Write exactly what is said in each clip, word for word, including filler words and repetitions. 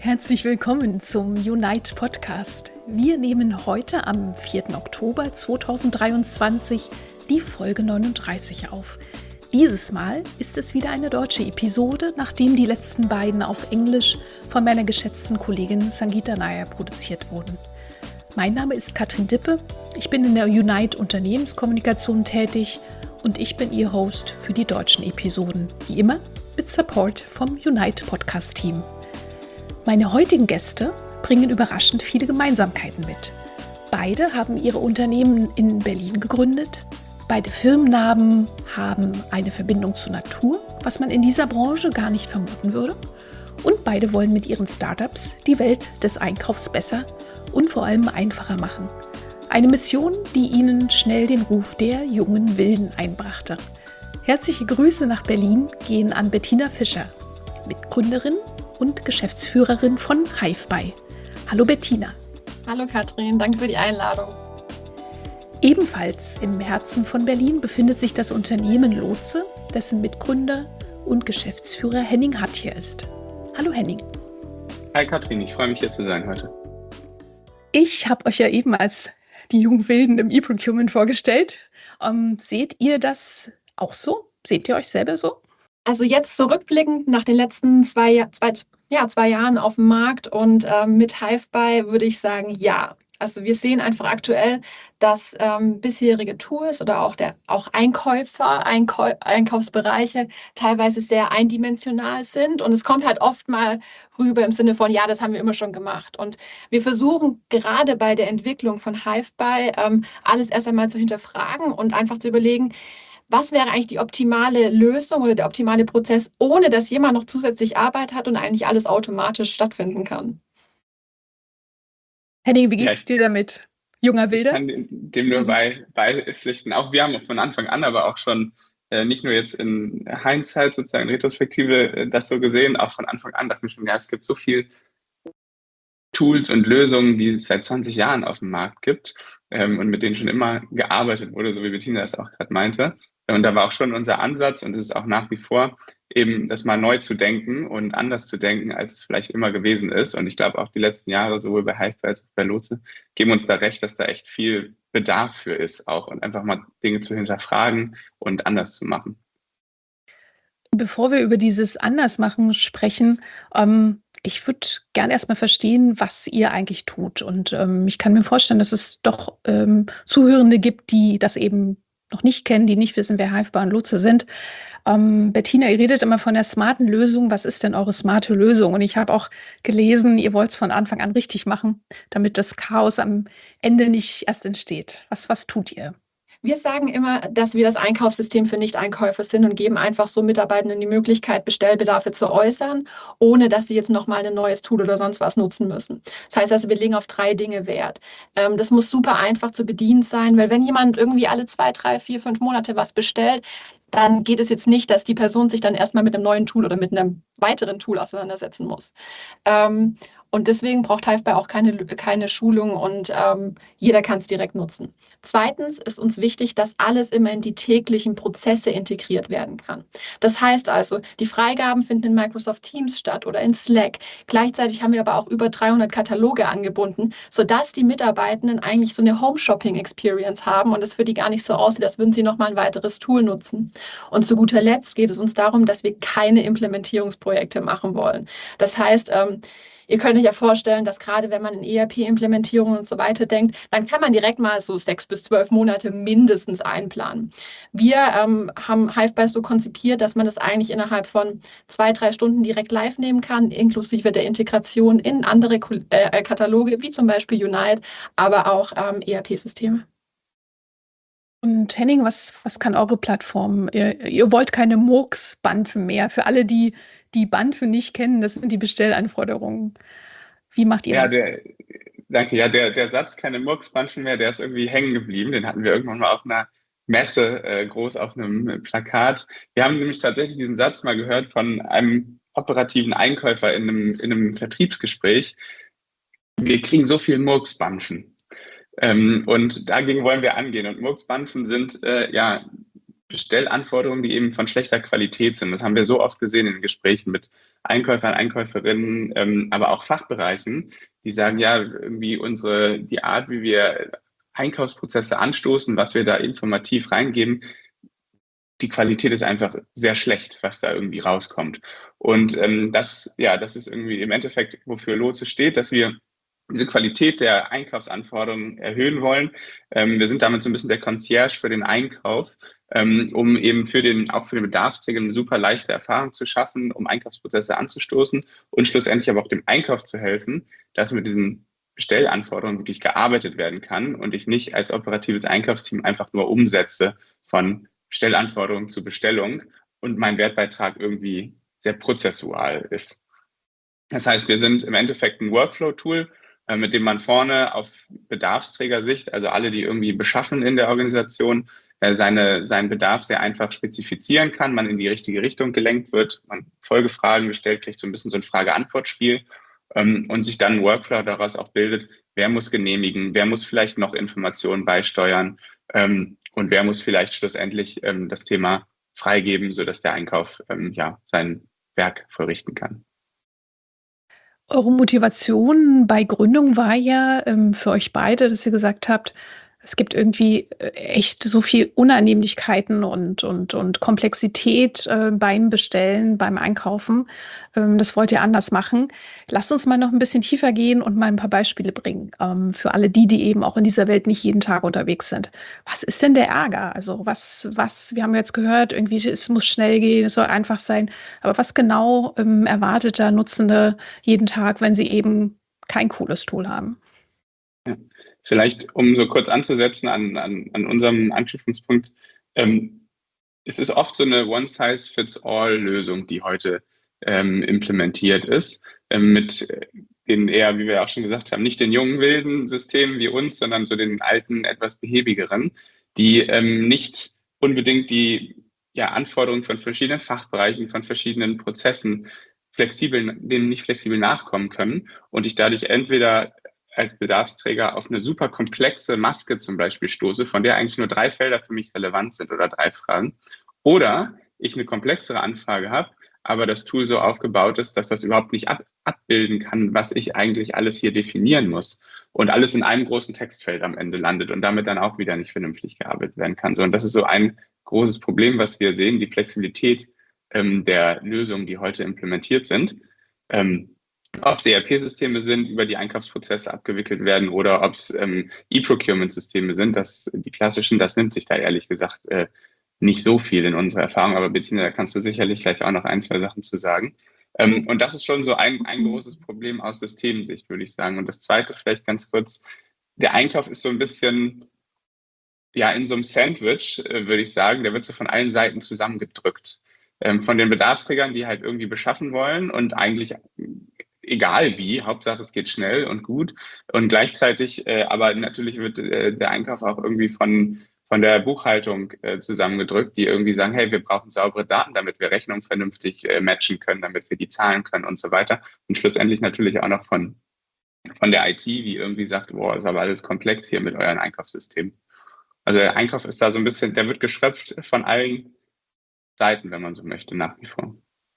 Herzlich willkommen zum Unite Podcast. Wir nehmen heute am vierten Oktober zweitausenddreiundzwanzig die Folge neununddreißig auf. Dieses Mal ist es wieder eine deutsche Episode, nachdem die letzten beiden auf Englisch von meiner geschätzten Kollegin Sangeeta Nair produziert wurden. Mein Name ist Katrin Dippe, ich bin in der Unite Unternehmenskommunikation tätig und ich bin Ihr Host für die deutschen Episoden, wie immer mit Support vom Unite Podcast Team. Meine heutigen Gäste bringen überraschend viele Gemeinsamkeiten mit. Beide haben ihre Unternehmen in Berlin gegründet. Beide Firmennamen haben eine Verbindung zur Natur, was man in dieser Branche gar nicht vermuten würde. Und beide wollen mit ihren Startups die Welt des Einkaufs besser und vor allem einfacher machen. Eine Mission, die ihnen schnell den Ruf der jungen Wilden einbrachte. Herzliche Grüße nach Berlin gehen an Bettina Fischer, Mitgründerin und Geschäftsführerin von Hiveby. Hallo Bettina. Hallo Katrin, danke für die Einladung. Ebenfalls im Herzen von Berlin befindet sich das Unternehmen Lotse, dessen Mitgründer und Geschäftsführer Henning Hattier ist. Hallo Henning. Hi Katrin, ich freue mich hier zu sein heute. Ich habe euch ja eben als die jungen Wilden im E-Procurement vorgestellt. Ähm, seht ihr das auch so? Seht ihr euch selber so? Also jetzt zurückblickend nach den letzten zwei, zwei, ja, zwei Jahren auf dem Markt und ähm, mit Hiveby würde ich sagen, ja. Also wir sehen einfach aktuell, dass ähm, bisherige Tools oder auch, der, auch Einkäufer, Einkau- Einkaufsbereiche teilweise sehr eindimensional sind. Und es kommt halt oft mal rüber im Sinne von, ja, das haben wir immer schon gemacht. Und wir versuchen gerade bei der Entwicklung von Hiveby ähm, alles erst einmal zu hinterfragen und einfach zu überlegen, was wäre eigentlich die optimale Lösung oder der optimale Prozess, ohne dass jemand noch zusätzlich Arbeit hat und eigentlich alles automatisch stattfinden kann? Henning, wie geht's Ja, dir damit, junger Wilder? Ich kann dem, dem nur bei, beipflichten. Auch wir haben von Anfang an aber auch schon äh, nicht nur jetzt in Hindsight, sozusagen in Retrospektive, äh, das so gesehen, auch von Anfang an dachten wir schon, ja, es gibt so viel Tools und Lösungen, die es seit zwanzig Jahren auf dem Markt gibt ähm, und mit denen schon immer gearbeitet wurde, so wie Bettina das auch gerade meinte. Und da war auch schon unser Ansatz, und es ist auch nach wie vor, eben das mal neu zu denken und anders zu denken, als es vielleicht immer gewesen ist. Und ich glaube auch die letzten Jahre, sowohl bei Hiveby als auch bei Lotse, geben uns da recht, dass da echt viel Bedarf für ist auch und einfach mal Dinge zu hinterfragen und anders zu machen. Bevor wir über dieses Andersmachen sprechen, ähm, ich würde gerne erstmal verstehen, was ihr eigentlich tut. Und ähm, ich kann mir vorstellen, dass es doch ähm, Zuhörende gibt, die das eben noch nicht kennen, die nicht wissen, wer Hiveby und Lotse sind. Ähm, Bettina, ihr redet immer von der smarten Lösung. Was ist denn eure smarte Lösung? Und ich habe auch gelesen, ihr wollt es von Anfang an richtig machen, damit das Chaos am Ende nicht erst entsteht. Was, was tut ihr? Wir sagen immer, dass wir das Einkaufssystem für Nicht-Einkäufer sind und geben einfach so Mitarbeitenden die Möglichkeit, Bestellbedarfe zu äußern, ohne dass sie jetzt nochmal ein neues Tool oder sonst was nutzen müssen. Das heißt also, wir legen auf drei Dinge Wert. Ähm, das muss super einfach zu bedienen sein, weil wenn jemand irgendwie alle zwei, drei, vier, fünf Monate was bestellt, dann geht es jetzt nicht, dass die Person sich dann erstmal mit einem neuen Tool oder mit einem weiteren Tool auseinandersetzen muss. Ähm, Und deswegen braucht Hiveby auch keine, keine Schulung und ähm, jeder kann es direkt nutzen. Zweitens ist uns wichtig, dass alles immer in die täglichen Prozesse integriert werden kann. Das heißt also, die Freigaben finden in Microsoft Teams statt oder in Slack. Gleichzeitig haben wir aber auch über dreihundert Kataloge angebunden, sodass die Mitarbeitenden eigentlich so eine Home-Shopping-Experience haben und es für die gar nicht so aussieht, als würden sie nochmal ein weiteres Tool nutzen. Und zu guter Letzt geht es uns darum, dass wir keine Implementierungsprojekte machen wollen. Das heißt, ähm, Ihr könnt euch ja vorstellen, dass gerade wenn man in E R P-Implementierungen und so weiter denkt, dann kann man direkt mal so sechs bis zwölf Monate mindestens einplanen. Wir ähm, haben Hiveby so konzipiert, dass man das eigentlich innerhalb von zwei, drei Stunden direkt live nehmen kann, inklusive der Integration in andere äh, Kataloge, wie zum Beispiel Unite, aber auch ähm, E R P-Systeme. Und Henning, was, was kann eure Plattform? Ihr, ihr wollt keine Murks-Banfen mehr. Für alle, die die Banfen nicht kennen, das sind die Bestellanforderungen. Wie macht ihr Ja, das? der, danke. Ja, der, der Satz, keine Murks-Banfen mehr, der ist irgendwie hängen geblieben. Den hatten wir irgendwann mal auf einer Messe, äh, groß auf einem Plakat. Wir haben nämlich tatsächlich diesen Satz mal gehört von einem operativen Einkäufer in einem, in einem Vertriebsgespräch. Wir kriegen so viel Murks-Banfen. Ähm, und dagegen wollen wir angehen. Und Murks-Banfen sind äh, ja Bestellanforderungen, die eben von schlechter Qualität sind. Das haben wir so oft gesehen in Gesprächen mit Einkäufern, Einkäuferinnen, ähm, aber auch Fachbereichen, die sagen, ja, irgendwie unsere, die Art, wie wir Einkaufsprozesse anstoßen, was wir da informativ reingeben, die Qualität ist einfach sehr schlecht, was da irgendwie rauskommt. Und ähm, das, ja, das ist irgendwie im Endeffekt, wofür Lotse steht, dass wir diese Qualität der Einkaufsanforderungen erhöhen wollen. Ähm, wir sind damit so ein bisschen der Concierge für den Einkauf, ähm, um eben für den, auch für den Bedarfsträger eine super leichte Erfahrung zu schaffen, um Einkaufsprozesse anzustoßen und schlussendlich aber auch dem Einkauf zu helfen, dass mit diesen Bestellanforderungen wirklich gearbeitet werden kann und ich nicht als operatives Einkaufsteam einfach nur umsetze von Bestellanforderung zu Bestellung und mein Wertbeitrag irgendwie sehr prozessual ist. Das heißt, wir sind im Endeffekt ein Workflow-Tool, äh, mit dem man vorne auf Bedarfsträgersicht, also alle, die irgendwie beschaffen in der Organisation, äh, seine, seinen Bedarf sehr einfach spezifizieren kann, man in die richtige Richtung gelenkt wird, man Folgefragen gestellt kriegt, so ein bisschen so ein Frage-Antwort-Spiel ähm, und sich dann ein Workflow daraus auch bildet, wer muss genehmigen, wer muss vielleicht noch Informationen beisteuern, ähm, und wer muss vielleicht schlussendlich ähm, das Thema freigeben, sodass der Einkauf ähm, ja, sein Werk vollrichten kann. Eure Motivation bei Gründung war ja ähm, für euch beide, dass ihr gesagt habt, es gibt irgendwie äh, echt so viel Unannehmlichkeiten und, und, und Komplexität äh, beim Bestellen, beim Einkaufen. Ähm, das wollt ihr anders machen. Lasst uns mal noch ein bisschen tiefer gehen und mal ein paar Beispiele bringen ähm, für alle die, die eben auch in dieser Welt nicht jeden Tag unterwegs sind. Was ist denn der Ärger? Also was, was, wir haben jetzt gehört, irgendwie es muss schnell gehen, es soll einfach sein. Aber was genau ähm, erwartet da Nutzende jeden Tag, wenn sie eben kein cooles Tool haben? Ja. Vielleicht, um so kurz anzusetzen an, an, an unserem Anknüpfungspunkt, ähm, es ist oft so eine One-Size-Fits-All-Lösung, die heute ähm, implementiert ist, ähm, mit den eher, wie wir auch schon gesagt haben, nicht den jungen, wilden Systemen wie uns, sondern so den alten, etwas behäbigeren, die ähm, nicht unbedingt die ja, Anforderungen von verschiedenen Fachbereichen, von verschiedenen Prozessen flexibel, denen nicht flexibel nachkommen können und ich dadurch entweder als Bedarfsträger auf eine super komplexe Maske zum Beispiel stoße, von der eigentlich nur drei Felder für mich relevant sind oder drei Fragen. Oder ich eine komplexere Anfrage habe, aber das Tool so aufgebaut ist, dass das überhaupt nicht ab, abbilden kann, was ich eigentlich alles hier definieren muss. Und alles in einem großen Textfeld am Ende landet und damit dann auch wieder nicht vernünftig gearbeitet werden kann. So, und das ist so ein großes Problem, was wir sehen, die Flexibilität ähm, der Lösungen, die heute implementiert sind. Ähm, Ob es E R P-Systeme sind, über die Einkaufsprozesse abgewickelt werden oder ob es ähm, E-Procurement-Systeme sind, das, die klassischen, das nimmt sich da ehrlich gesagt äh, nicht so viel in unserer Erfahrung. Aber Bettina, da kannst du sicherlich gleich auch noch ein, zwei Sachen zu sagen. Ähm, und das ist schon so ein, ein großes Problem aus Systemsicht, würde ich sagen. Und das Zweite vielleicht ganz kurz, der Einkauf ist so ein bisschen ja in so einem Sandwich, äh, würde ich sagen, der wird so von allen Seiten zusammengedrückt. Ähm, von den Bedarfsträgern, die halt irgendwie beschaffen wollen und eigentlich egal wie, Hauptsache es geht schnell und gut. Und gleichzeitig, äh, aber natürlich wird äh, der Einkauf auch irgendwie von, von der Buchhaltung äh, zusammengedrückt, die irgendwie sagen, hey, wir brauchen saubere Daten, damit wir Rechnungen vernünftig äh, matchen können, damit wir die zahlen können und so weiter. Und schlussendlich natürlich auch noch von, von der I T, die irgendwie sagt, boah, ist aber alles komplex hier mit euren Einkaufssystemen. Also der Einkauf ist da so ein bisschen, der wird geschröpft von allen Seiten, wenn man so möchte, nach wie vor.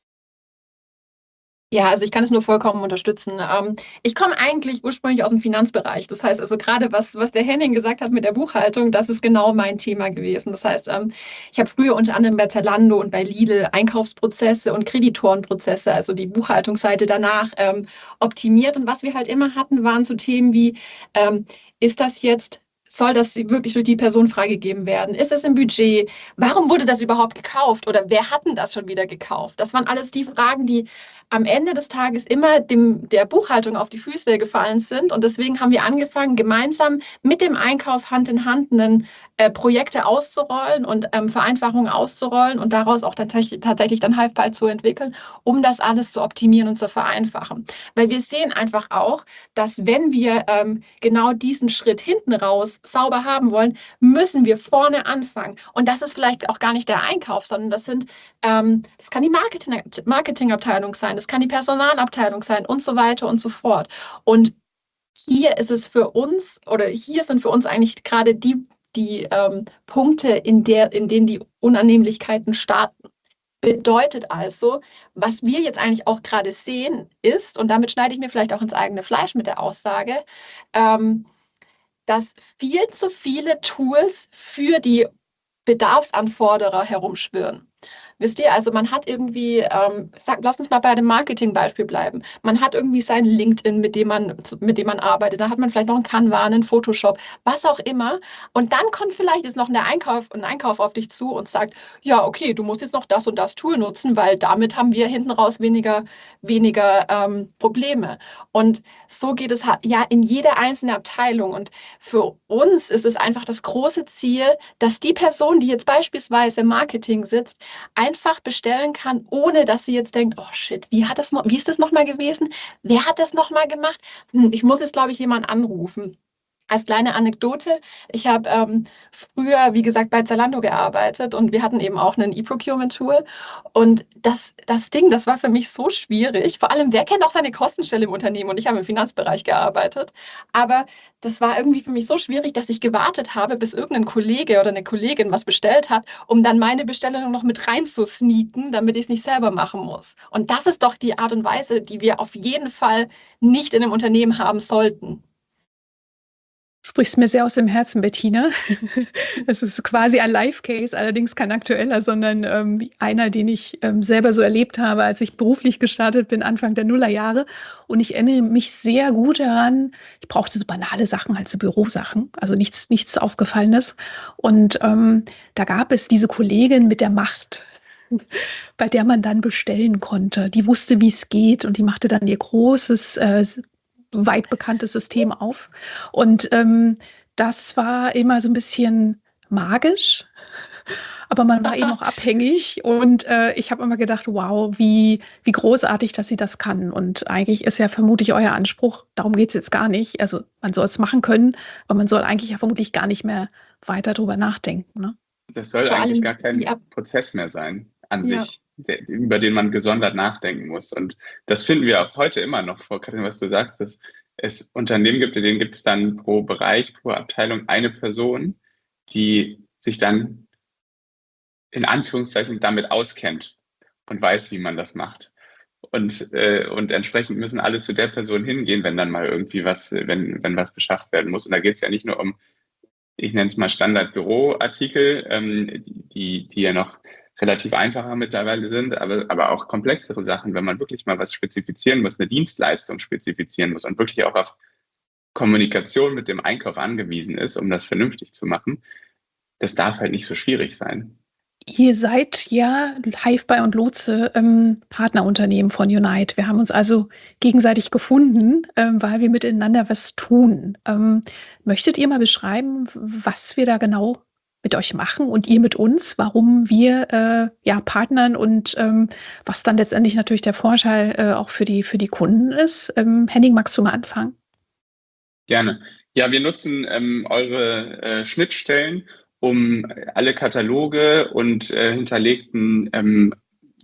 Ja, also ich kann es nur vollkommen unterstützen. Ähm, ich komme eigentlich ursprünglich aus dem Finanzbereich. Das heißt also gerade, was, was der Henning gesagt hat mit der Buchhaltung, das ist genau mein Thema gewesen. Das heißt, ähm, ich habe früher unter anderem bei Zalando und bei Lidl Einkaufsprozesse und Kreditorenprozesse, also die Buchhaltungsseite danach ähm, optimiert. Und was wir halt immer hatten, waren so Themen wie, ähm, ist das jetzt soll das wirklich durch die Person freigegeben werden? Ist es im Budget? Warum wurde das überhaupt gekauft? Oder wer hat denn das schon wieder gekauft? Das waren alles die Fragen, die am Ende des Tages immer dem, der Buchhaltung auf die Füße gefallen sind. Und deswegen haben wir angefangen, gemeinsam mit dem Einkauf Hand in Hand einen, äh, Projekte auszurollen und ähm, Vereinfachungen auszurollen und daraus auch tatsächlich, tatsächlich dann Halfball zu entwickeln, um das alles zu optimieren und zu vereinfachen. Weil wir sehen einfach auch, dass wenn wir ähm, genau diesen Schritt hinten raus sauber haben wollen, müssen wir vorne anfangen. Und das ist vielleicht auch gar nicht der Einkauf, sondern das sind, ähm, das kann die Marketing, Marketingabteilung sein, das kann die Personalabteilung sein und so weiter und so fort. Und hier ist es für uns, oder hier sind für uns eigentlich gerade die die ähm, Punkte, in, der, in denen die Unannehmlichkeiten starten. Bedeutet also, was wir jetzt eigentlich auch gerade sehen, ist, und damit schneide ich mir vielleicht auch ins eigene Fleisch mit der Aussage, ähm, dass viel zu viele Tools für die Bedarfsanforderer herumschwirren. Wisst ihr, also man hat irgendwie, ähm, sag, lass uns mal bei dem Marketingbeispiel bleiben. Man hat irgendwie sein LinkedIn, mit dem man, mit dem man arbeitet. Dann hat man vielleicht noch einen Canva, einen Photoshop, was auch immer. Und dann kommt vielleicht jetzt noch ein Einkauf, ein Einkauf auf dich zu und sagt, ja, okay, du musst jetzt noch das und das Tool nutzen, weil damit haben wir hinten raus weniger, weniger ähm, Probleme. Und so geht es ja in jede einzelne Abteilung. Und für uns ist es einfach das große Ziel, dass die Person, die jetzt beispielsweise im Marketing sitzt, einfach bestellen kann, ohne dass sie jetzt denkt, oh shit, wie hat das noch, wie ist das nochmal gewesen? Wer hat das nochmal gemacht? Hm, ich muss jetzt, glaube ich, jemanden anrufen. Als kleine Anekdote, ich habe ähm, früher, wie gesagt, bei Zalando gearbeitet und wir hatten eben auch ein E-Procurement-Tool. Und das, das Ding, das war für mich so schwierig. Vor allem, wer kennt auch seine Kostenstelle im Unternehmen? Und ich habe im Finanzbereich gearbeitet. Aber das war irgendwie für mich so schwierig, dass ich gewartet habe, bis irgendein Kollege oder eine Kollegin was bestellt hat, um dann meine Bestellung noch mit reinzusneaken, damit ich es nicht selber machen muss. Und das ist doch die Art und Weise, die wir auf jeden Fall nicht in einem Unternehmen haben sollten. Sprichst mir sehr aus dem Herzen, Bettina. Es ist quasi ein Live-Case, allerdings kein aktueller, sondern ähm, einer, den ich ähm, selber so erlebt habe, als ich beruflich gestartet bin, Anfang der Nullerjahre. Und ich erinnere mich sehr gut daran, ich brauchte so banale Sachen, halt so Bürosachen, also nichts, nichts Ausgefallenes. Und ähm, da gab es diese Kollegin mit der Macht, bei der man dann bestellen konnte. Die wusste, wie es geht, und die machte dann ihr großes äh, weit bekanntes System auf. Und ähm, das war immer so ein bisschen magisch, aber man war eben auch abhängig. Und äh, ich habe immer gedacht, wow, wie, wie großartig, dass sie das kann. Und eigentlich ist ja vermutlich euer Anspruch, darum geht es jetzt gar nicht. Also man soll es machen können, aber man soll eigentlich ja vermutlich gar nicht mehr weiter drüber nachdenken. Ne? Das soll Vor eigentlich allem, gar kein ja, Prozess mehr sein an ja. sich, der, über den man gesondert nachdenken muss. Und das finden wir auch heute immer noch, Frau Katrin, was du sagst, dass es Unternehmen gibt, in denen gibt es dann pro Bereich, pro Abteilung eine Person, die sich dann in Anführungszeichen damit auskennt und weiß, wie man das macht. Und, äh, und entsprechend müssen alle zu der Person hingehen, wenn dann mal irgendwie was, wenn, wenn was beschafft werden muss. Und da geht es ja nicht nur um, ich nenne es mal Standard-Büroartikel, ähm, die, die ja noch relativ einfacher mittlerweile sind, aber, aber auch komplexere Sachen, wenn man wirklich mal was spezifizieren muss, eine Dienstleistung spezifizieren muss und wirklich auch auf Kommunikation mit dem Einkauf angewiesen ist, um das vernünftig zu machen. Das darf halt nicht so schwierig sein. Ihr seid ja Hive-Buy und Lotse ähm, Partnerunternehmen von Unite. Wir haben uns also gegenseitig gefunden, ähm, weil wir miteinander was tun. Ähm, möchtet ihr mal beschreiben, was wir da genau mit euch machen und ihr mit uns, warum wir äh, ja partnern und ähm, was dann letztendlich natürlich der Vorteil äh, auch für die, für die Kunden ist? Ähm, Henning, magst du mal anfangen? Gerne. Ja, wir nutzen ähm, eure äh, Schnittstellen, um alle Kataloge und äh, hinterlegten ähm,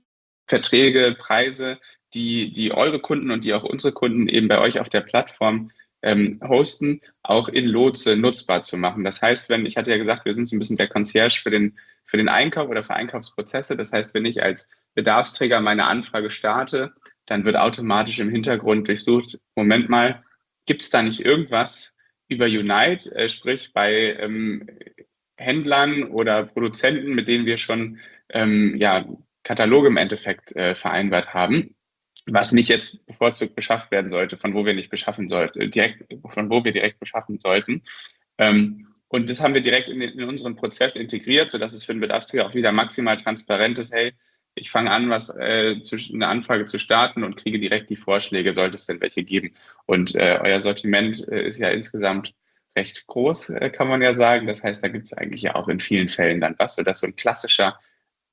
Verträge, Preise, die, die eure Kunden und die auch unsere Kunden eben bei euch auf der Plattform ähm, hosten, auch in Lotse nutzbar zu machen. Das heißt, wenn, ich hatte ja gesagt, wir sind so ein bisschen der Concierge für den, für den Einkauf oder für Einkaufsprozesse. Das heißt, wenn ich als Bedarfsträger meine Anfrage starte, dann wird automatisch im Hintergrund durchsucht, Moment mal, gibt es da nicht irgendwas über Unite, äh, sprich bei ähm, Händlern oder Produzenten, mit denen wir schon ähm, ja, Kataloge im Endeffekt äh, vereinbart haben, was nicht jetzt bevorzugt beschafft werden sollte, von wo wir nicht beschaffen sollten, direkt, von wo wir direkt beschaffen sollten. Ähm, und das haben wir direkt in, in unseren Prozess integriert, sodass es für den Bedarfsträger auch wieder maximal transparent ist. Hey, ich fange an, was äh, zu, eine Anfrage zu starten und kriege direkt die Vorschläge, sollte es denn welche geben. Und äh, euer Sortiment äh, ist ja insgesamt recht groß, äh, kann man ja sagen. Das heißt, da gibt es eigentlich ja auch in vielen Fällen dann was, sodass so ein klassischer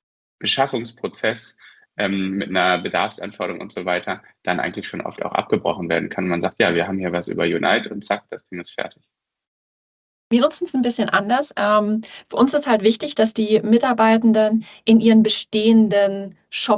Beschaffungsprozess ähm, mit einer Bedarfsanforderung und so weiter dann eigentlich schon oft auch abgebrochen werden kann. Man sagt, ja, wir haben hier was über Unite und zack, das Ding ist fertig. Wir nutzen es ein bisschen anders. Ähm, für uns ist halt wichtig, dass die Mitarbeitenden in ihren bestehenden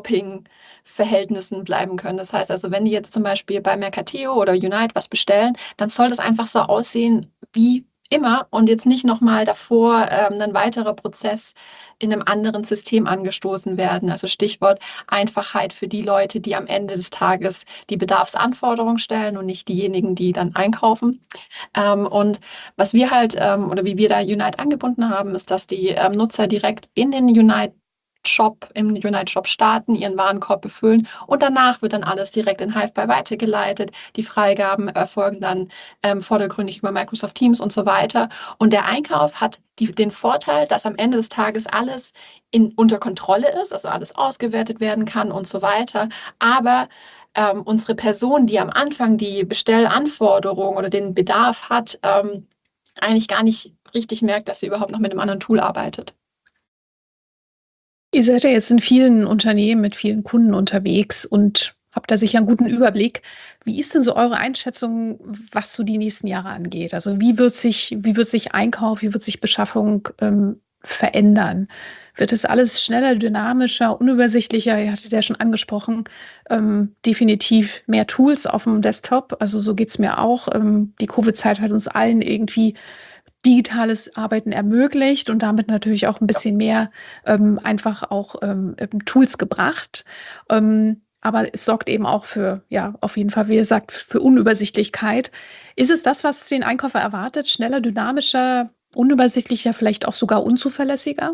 Shopping-Verhältnissen bleiben können. Das heißt also, wenn die jetzt zum Beispiel bei Mercateo oder Unite was bestellen, dann soll das einfach so aussehen wie immer und jetzt nicht nochmal davor ähm, ein weiterer Prozess in einem anderen System angestoßen werden. Also Stichwort Einfachheit für die Leute, die am Ende des Tages die Bedarfsanforderungen stellen und nicht diejenigen, die dann einkaufen. Ähm, und was wir halt ähm, oder wie wir da Unite angebunden haben, ist, dass die ähm, Nutzer direkt in den Unite Shop, im Unite Shop starten, ihren Warenkorb befüllen und danach wird dann alles direkt in Hive-Buy weitergeleitet. Die Freigaben erfolgen dann ähm, vordergründig über Microsoft Teams und so weiter. Und der Einkauf hat die, den Vorteil, dass am Ende des Tages alles in, unter Kontrolle ist, also alles ausgewertet werden kann und so weiter. Aber ähm, unsere Person, die am Anfang die Bestellanforderung oder den Bedarf hat, ähm, eigentlich gar nicht richtig merkt, dass sie überhaupt noch mit einem anderen Tool arbeitet. Ihr seid ja jetzt in vielen Unternehmen mit vielen Kunden unterwegs und habt da sicher einen guten Überblick. Wie ist denn so eure Einschätzung, was so die nächsten Jahre angeht? Also wie wird sich, wie wird sich Einkauf, wie wird sich Beschaffung ähm, verändern? Wird es alles schneller, dynamischer, unübersichtlicher? Ihr hattet ja schon angesprochen, ähm, definitiv mehr Tools auf dem Desktop. Also so geht es mir auch. Ähm, die Covid-Zeit hat uns allen irgendwie digitales Arbeiten ermöglicht und damit natürlich auch ein bisschen mehr ähm, einfach auch ähm, Tools gebracht. Ähm, aber es sorgt eben auch für, ja, auf jeden Fall, wie ihr sagt, für Unübersichtlichkeit. Ist es das, was den Einkäufer erwartet? Schneller, dynamischer, unübersichtlicher, vielleicht auch sogar unzuverlässiger?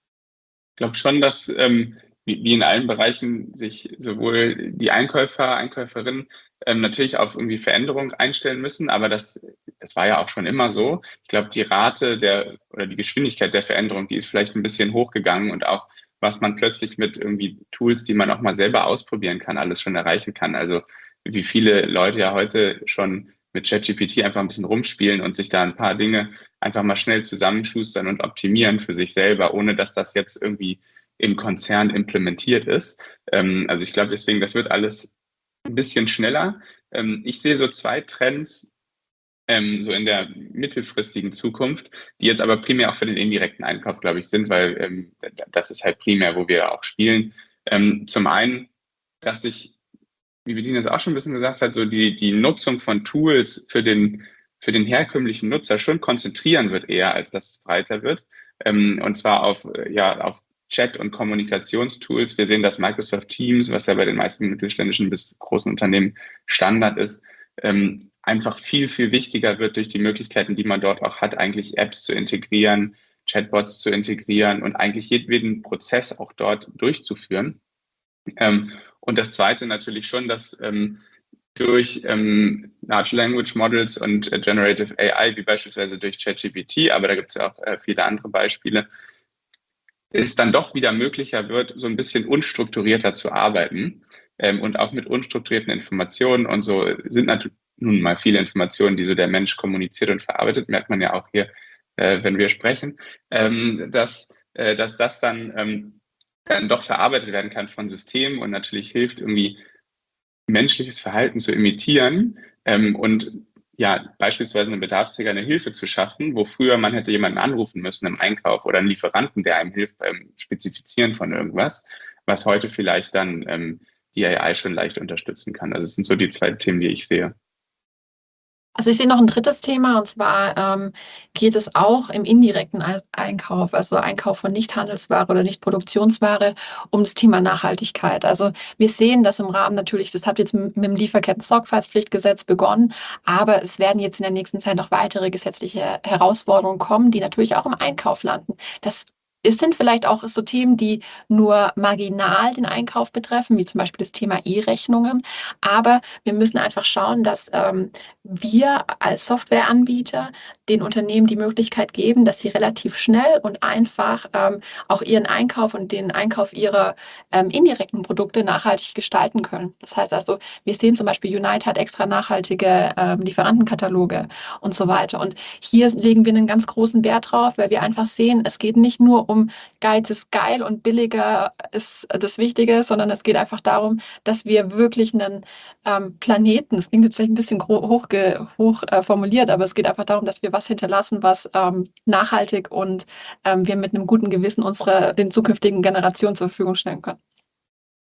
Ich glaube schon, dass ähm, wie, wie in allen Bereichen sich sowohl die Einkäufer, Einkäuferinnen ähm, natürlich auf irgendwie Veränderung einstellen müssen, aber das, das war ja auch schon immer so. Ich glaube, die Rate der oder die Geschwindigkeit der Veränderung, die ist vielleicht ein bisschen hochgegangen und auch was man plötzlich mit irgendwie Tools, die man auch mal selber ausprobieren kann, alles schon erreichen kann. Also wie viele Leute ja heute schon mit ChatGPT einfach ein bisschen rumspielen und sich da ein paar Dinge einfach mal schnell zusammenschustern und optimieren für sich selber, ohne dass das jetzt irgendwie im Konzern implementiert ist. Ähm, also ich glaube deswegen, das wird alles ein bisschen schneller. Ähm, ich sehe so zwei Trends ähm, so in der mittelfristigen Zukunft, die jetzt aber primär auch für den indirekten Einkauf, glaube ich, sind, weil ähm, das ist halt primär, wo wir auch spielen. Ähm, zum einen, dass sich, wie Bettina es auch schon ein bisschen gesagt hat, so die, die Nutzung von Tools für den, für den herkömmlichen Nutzer schon konzentrieren wird eher, als dass es breiter wird. Ähm, und zwar auf, äh, ja, auf Chat- und Kommunikationstools. Wir sehen, dass Microsoft Teams, was ja bei den meisten mittelständischen bis großen Unternehmen Standard ist, ähm, einfach viel, viel wichtiger wird durch die Möglichkeiten, die man dort auch hat, eigentlich Apps zu integrieren, Chatbots zu integrieren und eigentlich jeden Prozess auch dort durchzuführen. Ähm, und das Zweite natürlich schon, dass ähm, durch ähm, Large Language Models und äh, Generative A I, wie beispielsweise durch ChatGPT, aber da gibt es ja auch äh, viele andere Beispiele, es dann doch wieder möglicher wird, so ein bisschen unstrukturierter zu arbeiten ähm, und auch mit unstrukturierten Informationen und so sind natürlich nun mal viele Informationen, die so der Mensch kommuniziert und verarbeitet, merkt man ja auch hier, äh, wenn wir sprechen, ähm, dass, äh, dass das dann, ähm, dann doch verarbeitet werden kann von Systemen und natürlich hilft, irgendwie menschliches Verhalten zu imitieren ähm, und ja, beispielsweise einem Bedarfsträger eine Hilfe zu schaffen, wo früher man hätte jemanden anrufen müssen im Einkauf oder einen Lieferanten, der einem hilft beim Spezifizieren von irgendwas, was heute vielleicht dann ähm, die A I schon leicht unterstützen kann. Also es sind so die zwei Themen, die ich sehe. Also ich sehe noch ein drittes Thema und zwar ähm, geht es auch im indirekten Einkauf, also Einkauf von Nichthandelsware oder Nichtproduktionsware, um das Thema Nachhaltigkeit. Also wir sehen, dass im Rahmen natürlich, das hat jetzt mit dem Lieferketten-Sorgfaltspflichtgesetz begonnen, aber es werden jetzt in der nächsten Zeit noch weitere gesetzliche Herausforderungen kommen, die natürlich auch im Einkauf landen. Das Es sind vielleicht auch so Themen, die nur marginal den Einkauf betreffen, wie zum Beispiel das Thema E-Rechnungen. Aber wir müssen einfach schauen, dass ähm, wir als Softwareanbieter den Unternehmen die Möglichkeit geben, dass sie relativ schnell und einfach ähm, auch ihren Einkauf und den Einkauf ihrer ähm, indirekten Produkte nachhaltig gestalten können. Das heißt also, wir sehen zum Beispiel, Unite hat extra nachhaltige ähm, Lieferantenkataloge und so weiter. Und hier legen wir einen ganz großen Wert drauf, weil wir einfach sehen, es geht nicht nur um Geiz ist geil und billiger ist das Wichtige, sondern es geht einfach darum, dass wir wirklich einen ähm, Planeten, das klingt jetzt vielleicht ein bisschen hoch, hoch äh, formuliert, aber es geht einfach darum, dass wir was hinterlassen, was ähm, nachhaltig und ähm, wir mit einem guten Gewissen unsere, den zukünftigen Generationen zur Verfügung stellen können.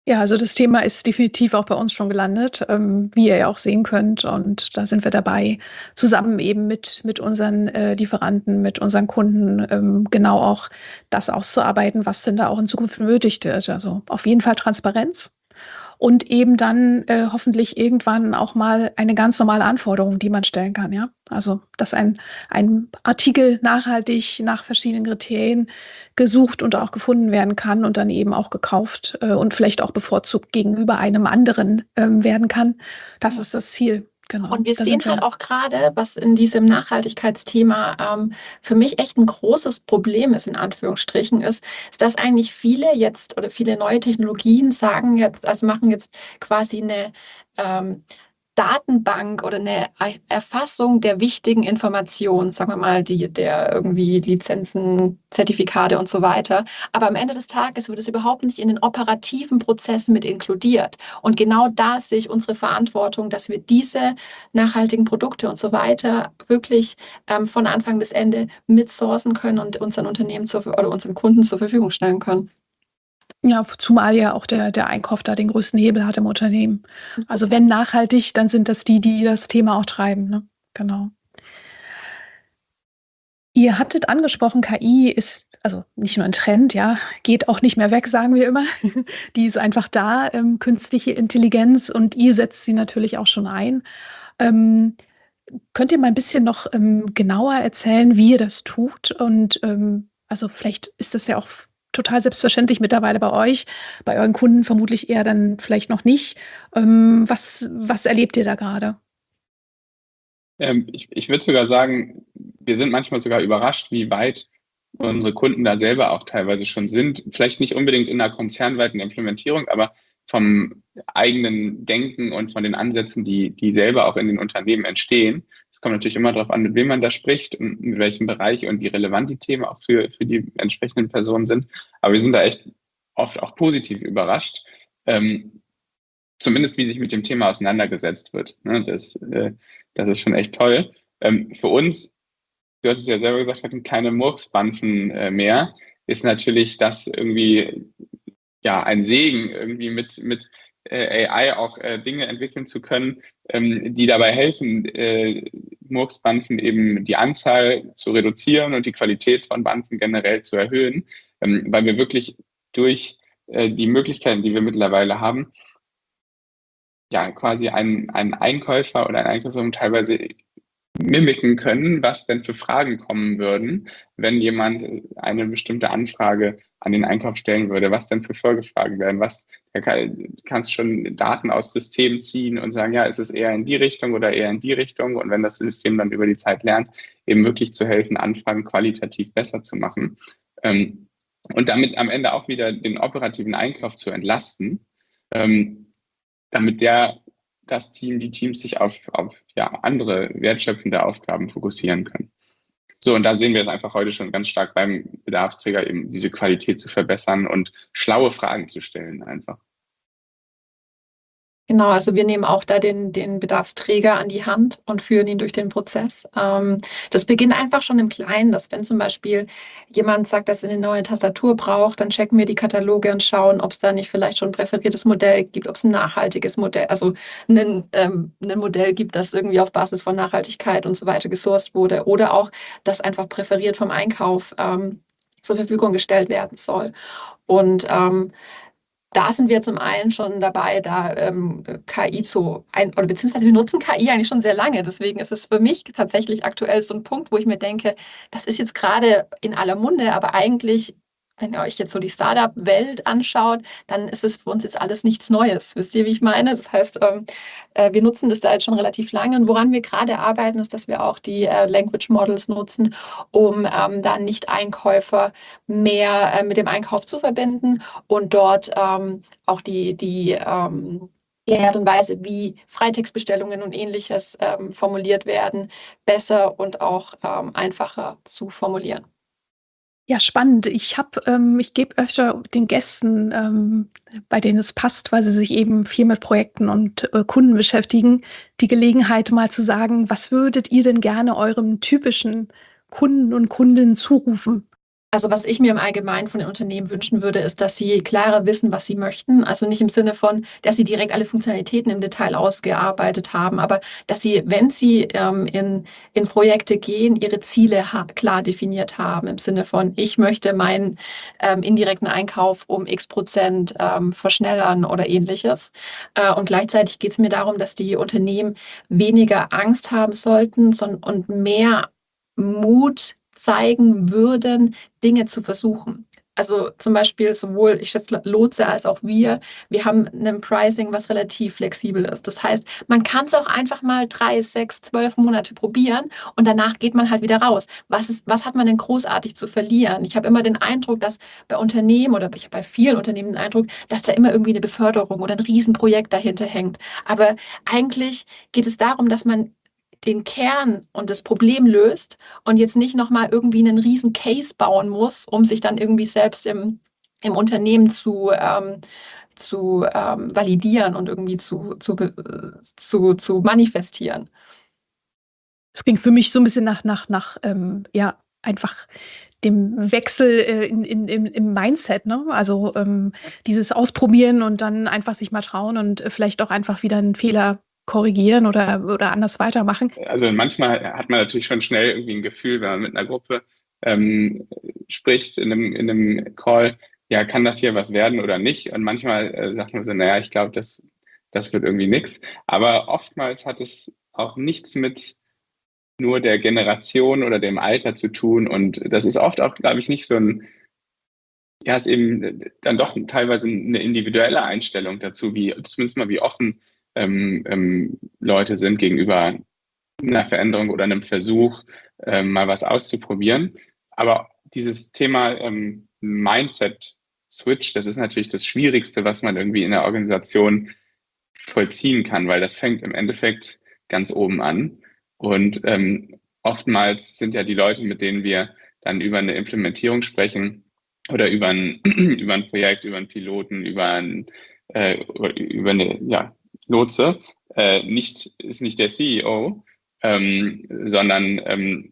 Ja, also das Thema ist definitiv auch bei uns schon gelandet, ähm, wie ihr ja auch sehen könnt. Und da sind wir dabei, zusammen eben mit, mit unseren äh, Lieferanten, mit unseren Kunden, ähm, genau auch das auszuarbeiten, was denn da auch in Zukunft benötigt wird. Also auf jeden Fall Transparenz. Und eben dann äh, hoffentlich irgendwann auch mal eine ganz normale Anforderung, die man stellen kann, ja. Also, dass ein, ein Artikel nachhaltig nach verschiedenen Kriterien gesucht und auch gefunden werden kann und dann eben auch gekauft äh, und vielleicht auch bevorzugt gegenüber einem anderen ähm, werden kann. Das Ja. ist das Ziel. Genau. Und wir Da sehen sind wir. halt auch gerade, was in diesem Nachhaltigkeitsthema ähm, für mich echt ein großes Problem ist, in Anführungsstrichen, ist, ist, dass eigentlich viele jetzt oder viele neue Technologien sagen jetzt, also machen jetzt quasi eine ähm, Datenbank oder eine Erfassung der wichtigen Informationen, sagen wir mal, die der irgendwie Lizenzen, Zertifikate und so weiter. Aber am Ende des Tages wird es überhaupt nicht in den operativen Prozessen mit inkludiert. Und genau da sehe ich unsere Verantwortung, dass wir diese nachhaltigen Produkte und so weiter wirklich ähm, von Anfang bis Ende mitsourcen können und unseren Unternehmen zur, oder unseren Kunden zur Verfügung stellen können. Ja, zumal ja auch der, der Einkauf da den größten Hebel hat im Unternehmen. Also wenn nachhaltig, dann sind das die, die das Thema auch treiben. Ne? Genau. Ihr hattet angesprochen, K I ist also nicht nur ein Trend, ja, geht auch nicht mehr weg, sagen wir immer. Die ist einfach da, ähm, künstliche Intelligenz, und ihr setzt sie natürlich auch schon ein. Ähm, könnt ihr mal ein bisschen noch ähm, genauer erzählen, wie ihr das tut? Und ähm, also vielleicht ist das ja auch total selbstverständlich mittlerweile bei euch, bei euren Kunden vermutlich eher dann vielleicht noch nicht. Ähm, was, was erlebt ihr da gerade? Ähm, ich ich würde sogar sagen, wir sind manchmal sogar überrascht, wie weit unsere Kunden da selber auch teilweise schon sind. Vielleicht nicht unbedingt in einer konzernweiten Implementierung, aber vom eigenen Denken und von den Ansätzen, die, die selber auch in den Unternehmen entstehen. Es kommt natürlich immer darauf an, mit wem man da spricht und in welchem Bereich und wie relevant die Themen auch für, für die entsprechenden Personen sind. Aber wir sind da echt oft auch positiv überrascht. Ähm, zumindest wie sich mit dem Thema auseinandergesetzt wird. Ne? Das, äh, das ist schon echt toll. Ähm, für uns, du hast es ja selber gesagt, hatten keine Murksbanfen äh, mehr, ist natürlich das irgendwie ja ein Segen, irgendwie mit, mit äh, A I auch äh, Dinge entwickeln zu können, ähm, die dabei helfen, äh, Murksbanfen eben die Anzahl zu reduzieren und die Qualität von Banfen generell zu erhöhen, ähm, weil wir wirklich durch äh, die Möglichkeiten, die wir mittlerweile haben, ja, quasi einen, einen Einkäufer oder eine Einkäuferin teilweise mimiken können, was denn für Fragen kommen würden, wenn jemand eine bestimmte Anfrage an den Einkauf stellen würde, was denn für Folgefragen wären, was, da kann, kannst schon Daten aus System ziehen und sagen, ja, ist es eher in die Richtung oder eher in die Richtung, und wenn das System dann über die Zeit lernt, eben wirklich zu helfen, Anfragen qualitativ besser zu machen, ähm, und damit am Ende auch wieder den operativen Einkauf zu entlasten, ähm, damit der, das Team, die Teams sich auf, auf ja, andere wertschöpfende Aufgaben fokussieren können. So, und da sehen wir es einfach heute schon ganz stark beim Bedarfsträger, eben diese Qualität zu verbessern und schlaue Fragen zu stellen einfach. Genau, also wir nehmen auch da den, den Bedarfsträger an die Hand und führen ihn durch den Prozess. Ähm, das beginnt einfach schon im Kleinen, dass wenn zum Beispiel jemand sagt, dass er eine neue Tastatur braucht, dann checken wir die Kataloge und schauen, ob es da nicht vielleicht schon ein präferiertes Modell gibt, ob es ein nachhaltiges Modell, also ein, ähm, ein Modell gibt, das irgendwie auf Basis von Nachhaltigkeit und so weiter gesourced wurde, oder auch, das einfach präferiert vom Einkauf ähm, zur Verfügung gestellt werden soll. Und ähm, da sind wir zum einen schon dabei, da ähm, K I zu ein, oder beziehungsweise wir nutzen K I eigentlich schon sehr lange. Deswegen ist es für mich tatsächlich aktuell so ein Punkt, wo ich mir denke, das ist jetzt gerade in aller Munde, aber eigentlich, wenn ihr euch jetzt so die Startup-Welt anschaut, dann ist es für uns jetzt alles nichts Neues. Wisst ihr, wie ich meine? Das heißt, ähm, äh, wir nutzen das da jetzt schon relativ lange. Und woran wir gerade arbeiten, ist, dass wir auch die äh, Language Models nutzen, um ähm, dann Nicht-Einkäufer mehr äh, mit dem Einkauf zu verbinden und dort ähm, auch die, die ähm, die Art und Weise, wie Freitextbestellungen und Ähnliches ähm, formuliert werden, besser und auch ähm, einfacher zu formulieren. Ja, spannend. Ich habe, ähm, ich gebe öfter den Gästen, ähm, bei denen es passt, weil sie sich eben viel mit Projekten und äh, Kunden beschäftigen, die Gelegenheit, mal zu sagen, was würdet ihr denn gerne eurem typischen Kunden und Kundinnen zurufen? Also was ich mir im Allgemeinen von den Unternehmen wünschen würde, ist, dass sie klarer wissen, was sie möchten. Also nicht im Sinne von, dass sie direkt alle Funktionalitäten im Detail ausgearbeitet haben, aber dass sie, wenn sie ähm, in, in Projekte gehen, ihre Ziele ha klar definiert haben. Im Sinne von, ich möchte meinen ähm, indirekten Einkauf um x Prozent ähm, verschnellern oder ähnliches. Äh, und gleichzeitig geht es mir darum, dass die Unternehmen weniger Angst haben sollten sondern, und mehr Mut zeigen würden, Dinge zu versuchen. Also zum Beispiel sowohl, ich schätze, Lotse als auch wir, wir haben ein Pricing, was relativ flexibel ist. Das heißt, man kann es auch einfach mal drei, sechs, zwölf Monate probieren und danach geht man halt wieder raus. Was ist, was hat man denn großartig zu verlieren? Ich habe immer den Eindruck, dass bei Unternehmen oder ich habe bei vielen Unternehmen den Eindruck, dass da immer irgendwie eine Beförderung oder ein Riesenprojekt dahinter hängt. Aber eigentlich geht es darum, dass man den Kern und das Problem löst und jetzt nicht nochmal irgendwie einen riesen Case bauen muss, um sich dann irgendwie selbst im, im Unternehmen zu, ähm, zu ähm, validieren und irgendwie zu, zu, zu, zu manifestieren. Es ging für mich so ein bisschen nach, nach, nach ähm, ja, einfach dem Wechsel äh, in, in, im, im Mindset, ne? Also ähm, dieses Ausprobieren und dann einfach sich mal trauen und äh, vielleicht auch einfach wieder einen Fehler korrigieren oder, oder anders weitermachen. Also manchmal hat man natürlich schon schnell irgendwie ein Gefühl, wenn man mit einer Gruppe ähm, spricht in einem, in einem Call, ja, kann das hier was werden oder nicht? Und manchmal äh, sagt man so, naja, ich glaube, das, das wird irgendwie nichts. Aber oftmals hat es auch nichts mit nur der Generation oder dem Alter zu tun. Und das ist oft auch, glaube ich, nicht so ein, ja, ist eben dann doch teilweise eine individuelle Einstellung dazu, wie zumindest mal wie offen ähm, ähm, Leute sind gegenüber einer Veränderung oder einem Versuch, ähm, mal was auszuprobieren. Aber dieses Thema ähm, Mindset-Switch, das ist natürlich das Schwierigste, was man irgendwie in der Organisation vollziehen kann, weil das fängt im Endeffekt ganz oben an. Und ähm, oftmals sind ja die Leute, mit denen wir dann über eine Implementierung sprechen oder über ein, über ein Projekt, über einen Piloten, über, ein, äh, über eine ja, Lotse, äh, nicht, ist nicht der C E O, ähm, sondern ähm,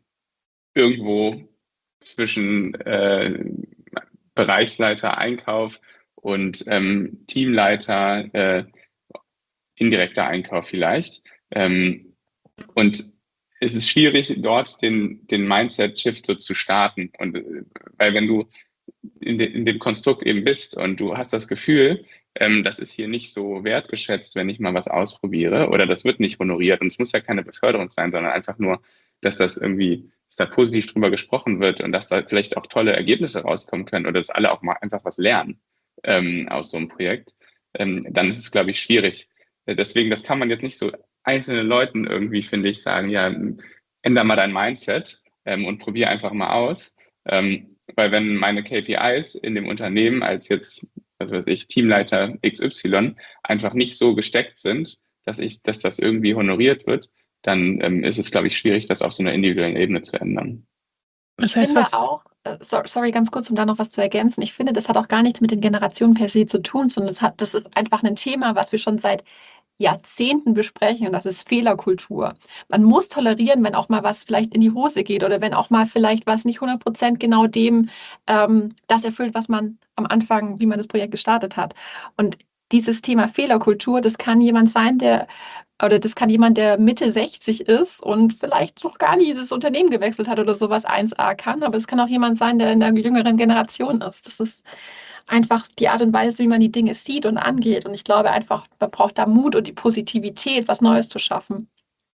irgendwo zwischen äh, Bereichsleiter Einkauf und ähm, Teamleiter äh, indirekter Einkauf vielleicht. Ähm, und es ist schwierig, dort den, den Mindset-Shift so zu starten. Und äh, weil wenn du in, de, in dem Konstrukt eben bist und du hast das Gefühl, ähm, das ist hier nicht so wertgeschätzt, wenn ich mal was ausprobiere oder das wird nicht honoriert. Und es muss ja keine Beförderung sein, sondern einfach nur, dass das irgendwie, dass da positiv drüber gesprochen wird und dass da vielleicht auch tolle Ergebnisse rauskommen können oder dass alle auch mal einfach was lernen ähm, aus so einem Projekt. Ähm, dann ist es, glaube ich, schwierig. Deswegen, das kann man jetzt nicht so einzelnen Leuten irgendwie, finde ich, sagen, ja, änder mal dein Mindset ähm, und probier einfach mal aus. Ähm, weil wenn meine K P Is in dem Unternehmen als jetzt, was weiß ich, Teamleiter X Y einfach nicht so gesteckt sind, dass ich, dass das irgendwie honoriert wird, dann ähm, ist es, glaube ich, schwierig, das auf so einer individuellen Ebene zu ändern. Das Ich heißt, finde was, auch, äh, so, sorry, ganz kurz, um da noch was zu ergänzen. Ich finde, das hat auch gar nichts mit den Generationen per se zu tun, sondern das hat, das ist einfach ein Thema, was wir schon seit Jahrzehnten besprechen und das ist Fehlerkultur. Man muss tolerieren, wenn auch mal was vielleicht in die Hose geht oder wenn auch mal vielleicht was nicht hundert Prozent genau dem ähm, das erfüllt, was man am Anfang, wie man das Projekt gestartet hat. Und dieses Thema Fehlerkultur, das kann jemand sein, der oder das kann jemand, der Mitte sechzig ist und vielleicht noch gar nie das Unternehmen gewechselt hat oder sowas eins a kann, aber es kann auch jemand sein, der in der jüngeren Generation ist. Das ist einfach die Art und Weise, wie man die Dinge sieht und angeht. Und ich glaube einfach, man braucht da Mut und die Positivität, was Neues zu schaffen.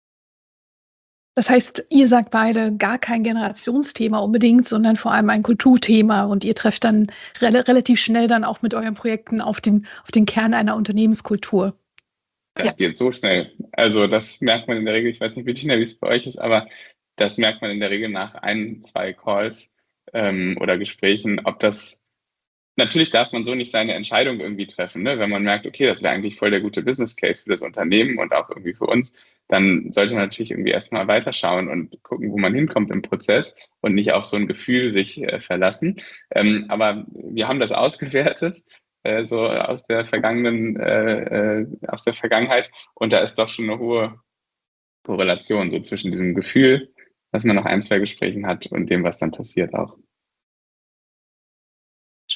das heißt, ihr sagt beide gar kein Generationsthema unbedingt, sondern vor allem ein Kulturthema und ihr trefft dann rel relativ schnell dann auch mit euren Projekten auf den, auf den Kern einer Unternehmenskultur. Das Ja. geht so schnell. Also das merkt man in der Regel, ich weiß nicht, Bettina, wie es bei euch ist, aber das merkt man in der Regel nach ein, zwei Calls ähm, oder Gesprächen, ob das, natürlich darf man so nicht seine Entscheidung irgendwie treffen, ne? Wenn man merkt, okay, das wäre eigentlich voll der gute Business Case für das Unternehmen und auch irgendwie für uns, dann sollte man natürlich irgendwie erstmal weiterschauen und gucken, wo man hinkommt im Prozess und nicht auf so ein Gefühl sich äh, verlassen. Ähm, aber wir haben das ausgewertet, äh, so aus der vergangenen, äh, äh, aus der Vergangenheit und da ist doch schon eine hohe Korrelation so zwischen diesem Gefühl, was man nach ein, zwei Gesprächen hat und dem, was dann passiert auch.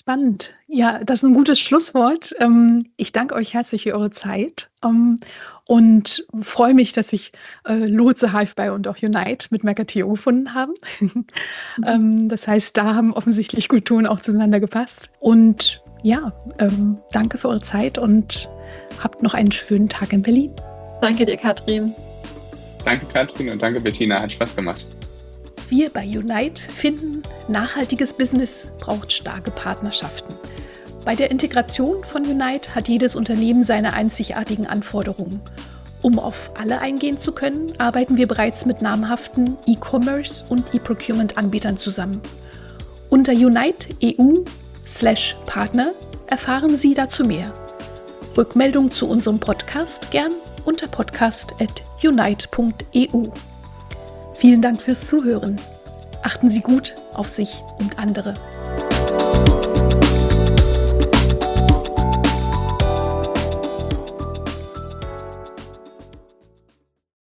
Spannend. Ja, das ist ein gutes Schlusswort. Ähm, ich danke euch herzlich für eure Zeit ähm, und freue mich, dass sich äh, Lotse, HiveBy und auch Unite mit Mercatio gefunden haben. ähm, das heißt, da haben offensichtlich Kulturen auch zueinander gepasst. Und ja, ähm, danke für eure Zeit und habt noch einen schönen Tag in Berlin. Danke dir, Katrin. Danke, Katrin, und danke, Bettina. Hat Spaß gemacht. Wir bei Unite finden, nachhaltiges Business braucht starke Partnerschaften. Bei der Integration von Unite hat jedes Unternehmen seine einzigartigen Anforderungen. Um auf alle eingehen zu können, arbeiten wir bereits mit namhaften E-Commerce- und E-Procurement-Anbietern zusammen. Unter unite punkt e u slash Partner erfahren Sie dazu mehr. Rückmeldung zu unserem Podcast gern unter podcast at unite punkt e u. Vielen Dank fürs Zuhören. Achten Sie gut auf sich und andere.